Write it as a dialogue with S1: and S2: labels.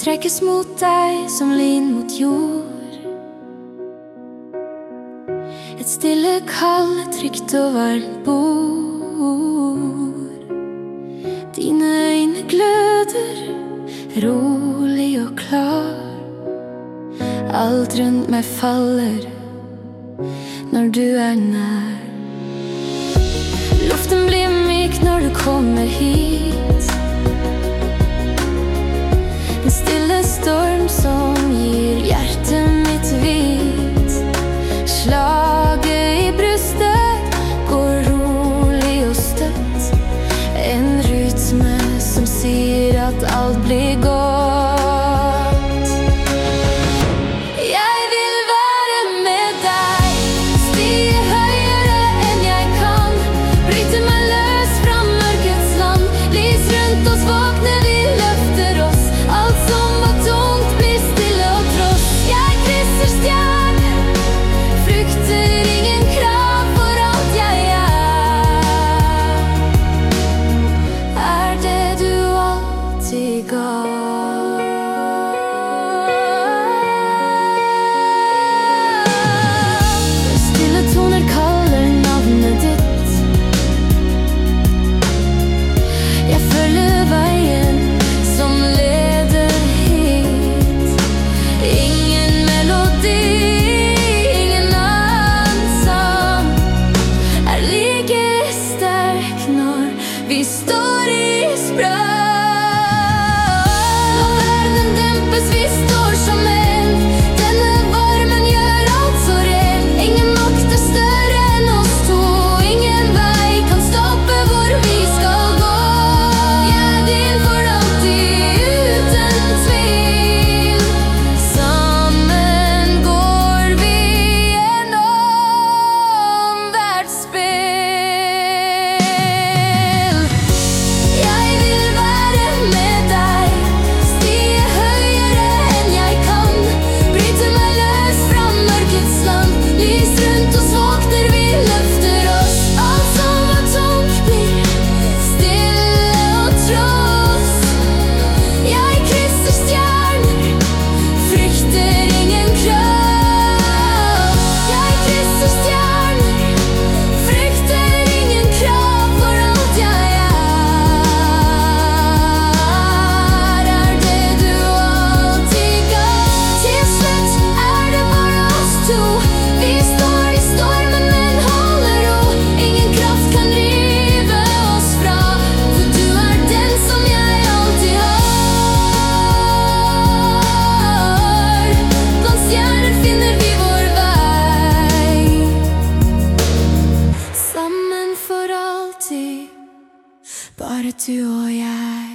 S1: trekkes mot deg som lin mot jord. Et stille kall, trygt og varmt bord. Dine øyne gløder, rolig og klar. Alt rundt meg faller når du er nær. Luften blir myk når du kommer hit. En stille storm som gir hjertet mitt hvit. Slaget i brystet går rolig og støtt. En rytme som sier at alt blir godt. Jeg vil være med deg, stige høyere enn jeg kan. Bryte meg løs fra mørkets land. Lys rundt oss, våkne, vi løfter oss. Alt som var tungt blir stille og tross. Jeg krysser stjerner, frykter ingen krav for alt jeg er det du alltid ga. Stille toner kaller navnet ditt. Jeg følger veien som leder hit. Ingen melodi, ingen annen sang er like sterk når vi står i sprang. Når verden dempes, vi står som en. Denne varmen gjør alt så rent. Ingen makt er større enn oss to. Ingen vei kan stoppe hvor vi skal gå. Jeg er din for alltid, uten tvil. Sammen går vi gjennom hvert spill. Jeg vil være med deg, stige høyere enn jeg kan. Bryte meg løs fra mørkets land. Lys rundt oss, våkner, vi løfter oss. Alt som var tungt blir stille og tross. Jeg krysser stjerner, frykter ingen krav. Jeg krysser stjerner, frykter ingen krav for alt jeg er det du alltid ga. Til slutt er det bare oss to. Vi står i stormen, men holder ro. Ingen kraft kan rive oss fra, for du er den som jeg alltid har. Blant stjerner finner vi vår vei. Sammen for alltid, bare du og jeg.